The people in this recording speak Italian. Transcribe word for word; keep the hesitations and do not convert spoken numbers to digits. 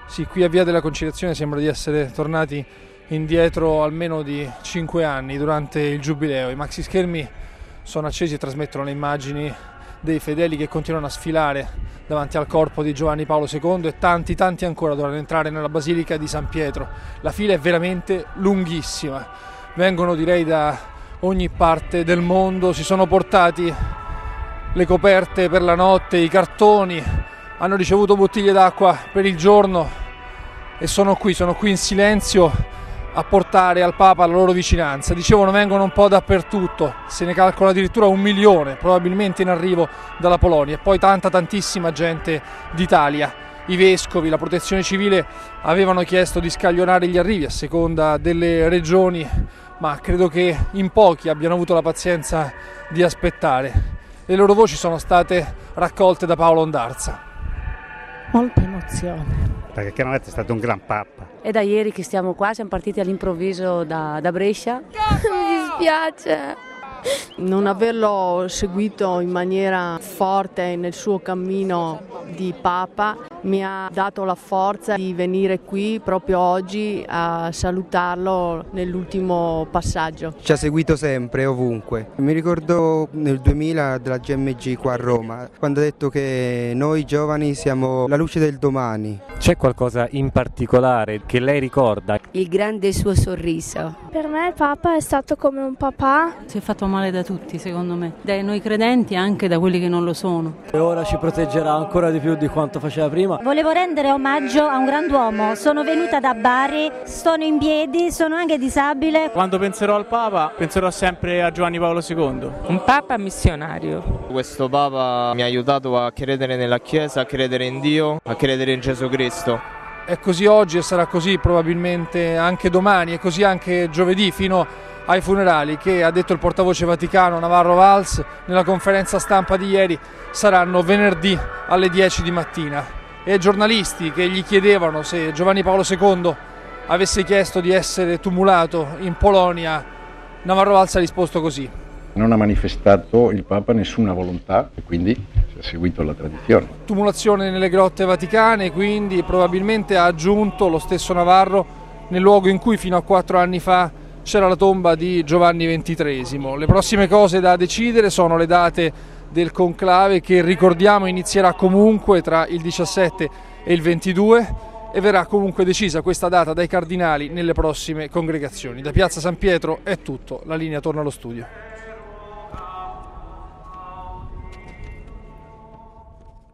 Sì, qui a Via della Conciliazione sembra di essere tornati indietro almeno di cinque anni durante il Giubileo. I maxi schermi sono accesi e trasmettono le immagini dei fedeli che continuano a sfilare davanti al corpo di Giovanni Paolo secondo e tanti tanti ancora dovranno entrare nella Basilica di San Pietro. La fila è veramente lunghissima, vengono direi da ogni parte del mondo, si sono portati le coperte per la notte, i cartoni, hanno ricevuto bottiglie d'acqua per il giorno e sono qui, sono qui in silenzio a portare al Papa la loro vicinanza. Dicevano vengono un po' dappertutto, se ne calcola addirittura un milione, probabilmente in arrivo dalla Polonia, e poi tanta tantissima gente d'Italia. I vescovi, la protezione civile avevano chiesto di scaglionare gli arrivi a seconda delle regioni, ma credo che in pochi abbiano avuto la pazienza di aspettare. Le loro voci sono state raccolte da Paolo Ondarza. Molta emozione. Perché chiaramente è stato un gran Papa. È da ieri che stiamo qua, siamo partiti all'improvviso da, da Brescia. Mi dispiace non averlo seguito in maniera forte nel suo cammino di Papa mi ha dato la forza di venire qui proprio oggi a salutarlo nell'ultimo passaggio. Ci ha seguito sempre, ovunque. Mi ricordo nel duemila della G M G qua a Roma, quando ha detto che noi giovani siamo la luce del domani. C'è qualcosa in particolare che lei ricorda? Il grande suo sorriso. Per me il Papa è stato come un papà. Si è fatto male da tutti, secondo me, da noi credenti e anche da quelli che non lo sono. E ora ci proteggerà ancora di più di quanto faceva prima. Volevo rendere omaggio a un grand'uomo, sono venuta da Bari, sono in piedi, sono anche disabile. Quando penserò al Papa penserò sempre a Giovanni Paolo secondo. Un Papa missionario. Questo Papa mi ha aiutato a credere nella Chiesa, a credere in Dio, a credere in Gesù Cristo. È così oggi e sarà così probabilmente anche domani e così anche giovedì fino ai funerali che, ha detto il portavoce vaticano Navarro Valls nella conferenza stampa di ieri, saranno venerdì alle dieci di mattina. E ai giornalisti che gli chiedevano se Giovanni Paolo secondo avesse chiesto di essere tumulato in Polonia, Navarro Valls ha risposto così. Non ha manifestato il Papa nessuna volontà e quindi si è seguito la tradizione. Tumulazione nelle grotte vaticane, quindi probabilmente ha aggiunto lo stesso Navarro nel luogo in cui fino a quattro anni fa c'era la tomba di Giovanni ventitreesimo. Le prossime cose da decidere sono le date del conclave che, ricordiamo, inizierà comunque tra il diciassette e il ventidue e verrà comunque decisa questa data dai cardinali nelle prossime congregazioni. Da Piazza San Pietro è tutto, la linea torna allo studio.